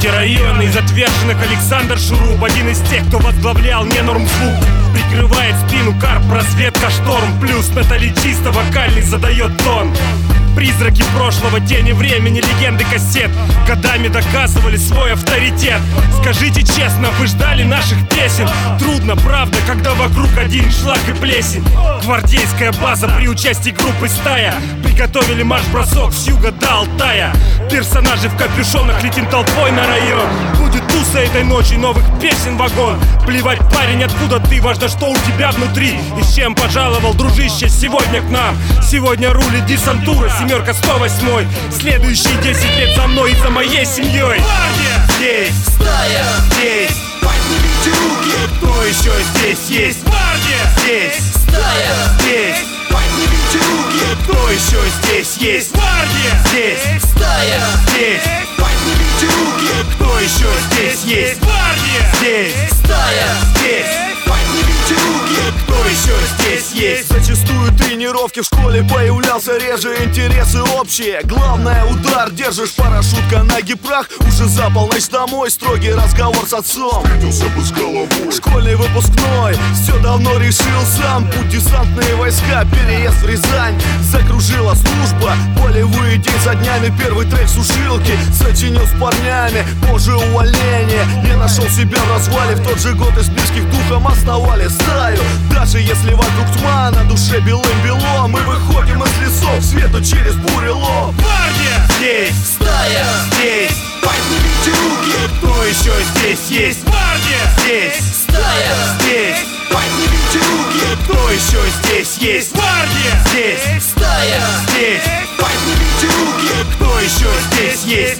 Здравствуйте, район из отверженных Александр Шуруп, один из тех, кто возглавлял Ненормзвук. Прикрывает спину карп, разведка шторм. Плюс Натали чисто вокальный задает тон. Призраки прошлого, тени времени, легенды кассет годами доказывали свой авторитет. Скажите честно, вы ждали наших песен? Трудно, правда, когда вокруг один шлак и плесень. Гвардейская база при участии группы «Стая» приготовили марш-бросок с юга до Алтая. Персонажи в капюшонах летим толпой на район. Будет туса этой ночью, новых песен вагон. Плевать, парень, откуда ты, важно, что у тебя внутри. И с чем пожаловал, дружище, сегодня к нам? Сегодня рулит десантура, семерка 108. Следующие 10 лет за мной и за моей семьей. Здесь Стая, здесь поднимите руки. кто еще здесь есть? Здесь Стая, здесь поднимите руки. кто еще здесь есть? Здесь Стая, здесь поднимите руки. кто еще здесь есть? Здесь Стая, здесь поднимите руки. кто еще здесь есть? Зачастую тренировки в школе появлялся реже, интересы общие. Главное, удар, держишь парашют, ноги прах. Уже за полночь домой, строгий разговор с отцом. Школьный выпускной, все давно решил сам. Путь десантные войска, переезд в Рязань. Закружила служба, полевые день за днями. Первый трек сушилки, сочинил с парнями. Позже увольнение, не нашел себя в развале. В тот же год из близких духом основали стаю. Даже если вокруг тьма, на душе белым-бело. Мы выходим из лесов, к свету через бурелом. Здесь Стая, здесь поднимите руки. кто еще здесь есть? Здесь Стая, здесь поднимите руки. кто еще здесь есть? Здесь Стая, здесь поднимите руки. кто еще здесь есть?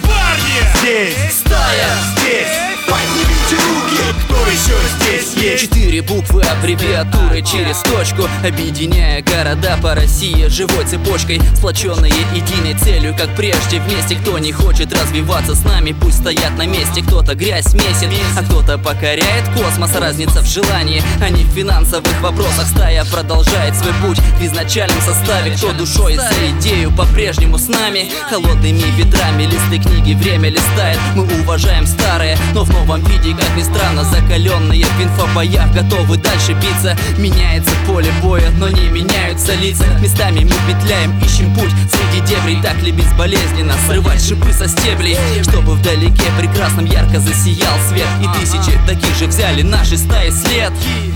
Здесь Стая, здесь поднимите руки. кто еще здесь есть? 4 буквы аббревиатуры через точку, объединяя города по России живой цепочкой, сплоченные единой целью, как прежде. Вместе, кто не хочет развиваться с нами, пусть стоят на месте. Кто-то грязь месит, а кто-то покоряет космос. Разница в желании, а не в финансовых вопросах. Стая продолжает свой путь в изначальном составе. Кто душой за идею по-прежнему с нами. Холодными ветрами листы книги время листает. Мы уважаем старые, но в новом виде, как ни странно, закаленные в инфобоях, готовы дальше биться. Меняется поле боя, но не меняются лица. Местами мы петляем, ищем путь среди дебрей. Так ли безболезненно срывать шипы со стеблей, чтобы вдалеке прекрасном ярко засиял свет. И тысячи таких же взяли наши стаи след.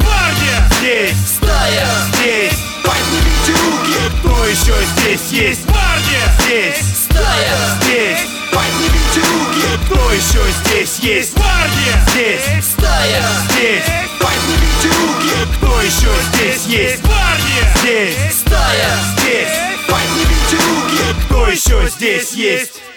Здесь Стая, здесь поднимите руки. кто еще здесь есть? Здесь Стая, здесь поднимите руки. кто еще здесь есть? Здесь Стая, здесь поднимите руки. кто еще здесь есть? Здесь Стая, здесь поднимите руки. кто еще здесь есть?